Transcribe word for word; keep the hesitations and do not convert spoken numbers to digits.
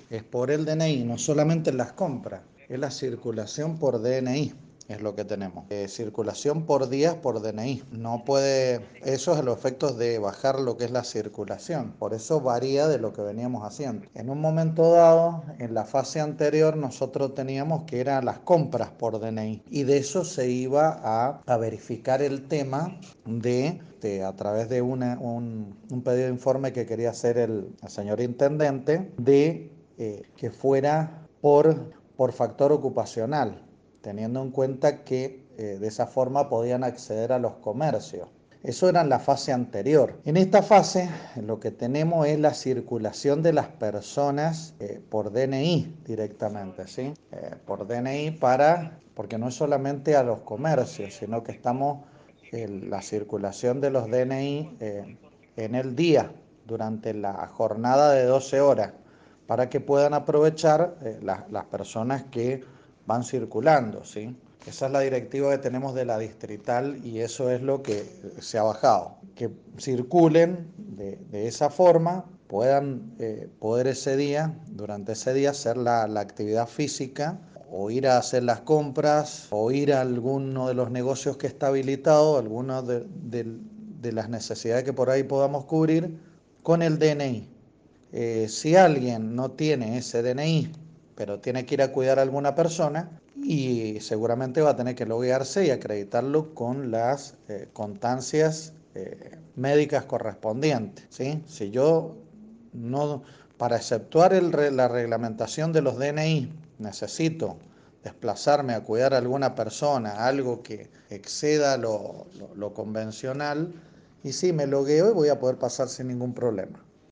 es por el D N I, no solamente en las compras, es la circulación por D N I. Es lo que tenemos. Eh, circulación por días por D N I. No puede, eso es los efectos de bajar lo que es la circulación. Por eso varía de lo que veníamos haciendo. En un momento dado, en la fase anterior, nosotros teníamos que eran las compras por D N I. Y de eso se iba a, a verificar el tema de, de a través de una, un, un pedido de informe que quería hacer el, el señor intendente, de eh, que fuera por, por factor ocupacional, teniendo en cuenta que eh, de esa forma podían acceder a los comercios. Eso era en la fase anterior. En esta fase lo que tenemos es la circulación de las personas eh, por D N I directamente, ¿sí? Eh, por D N I para, porque no es solamente a los comercios, sino que estamos en la circulación de los D N I eh, en el día, durante la jornada de doce horas, para que puedan aprovechar eh, la, las personas que van circulando, ¿sí? Esa es la directiva que tenemos de la distrital y eso es lo que se ha bajado. Que circulen de, de esa forma, puedan eh, poder ese día, durante ese día, hacer la, la actividad física o ir a hacer las compras o ir a alguno de los negocios que está habilitado, alguna de, de, de las necesidades que por ahí podamos cubrir con el D N I. Eh, si alguien no tiene ese D N I, pero tiene que ir a cuidar a alguna persona, y seguramente va a tener que loguearse y acreditarlo con las eh, constancias eh, médicas correspondientes, ¿sí? Si yo no, para exceptuar el, la reglamentación de los D N I, necesito desplazarme a cuidar a alguna persona, algo que exceda lo, lo, lo convencional, y sí, me logueo y voy a poder pasar sin ningún problema.